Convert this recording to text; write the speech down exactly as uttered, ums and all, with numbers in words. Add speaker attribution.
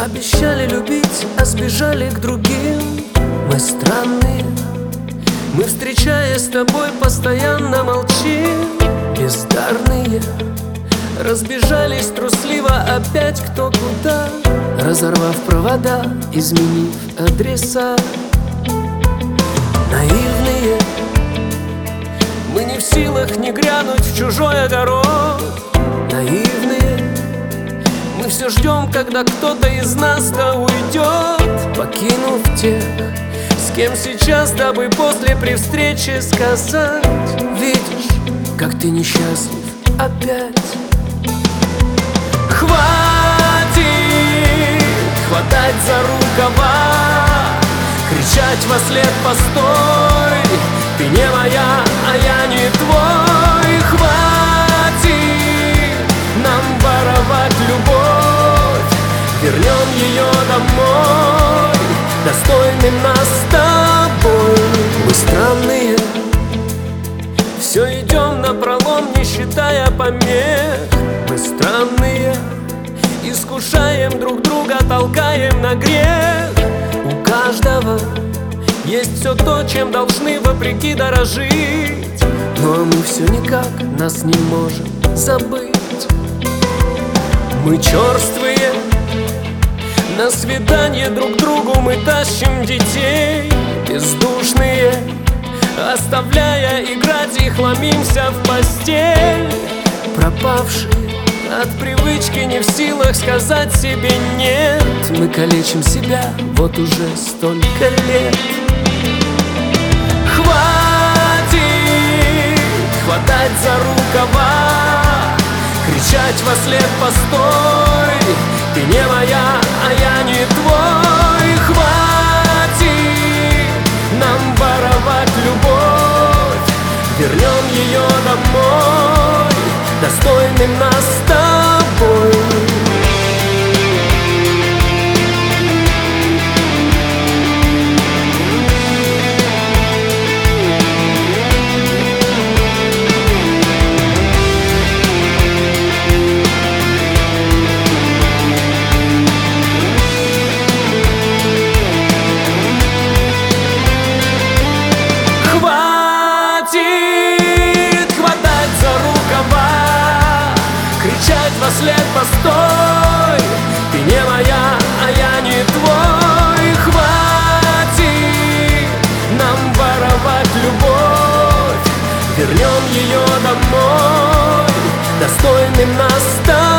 Speaker 1: Обещали любить, а сбежали к другим. Мы странные, мы, встречаясь с тобой, постоянно молчим. Бездарные, разбежались трусливо опять кто куда, разорвав провода, изменив адреса. Наивные, мы не в силах не грянуть в чужой огород. Наивные, мы все ждем, когда кто-то из нас-то уйдет, покинув тех, с кем сейчас, дабы после при встрече сказать: видишь, как ты несчастлив опять. Хватит хватать за рукава, кричать вослед: постой, ты не моя, а я не твой. Хватит нам воровать любовь, вернем ее домой, достойным нас с тобой. Мы странные, все идем напролом, не считая помех. Мы странные, искушаем друг друга, толкаем на грех. У каждого есть все то, чем должны вопреки дорожить, но мы все никак нас не можем забыть. Мы черствые, на свидание друг другу мы тащим детей. Бездушные, оставляя играть их, ломимся в постель. Пропавшие от привычки, не в силах сказать себе нет. Мы калечим себя вот уже столько лет. Хватит хватать за рукава, кричать вослед: постой, ты не моя, а я не твой. Хватит нам воровать любовь, вернем ее домой, достойным нас с тобой. Вослед: постой, ты не моя, а я не твой. Хватит нам воровать любовь, вернем ее домой, достойным нас с тобой.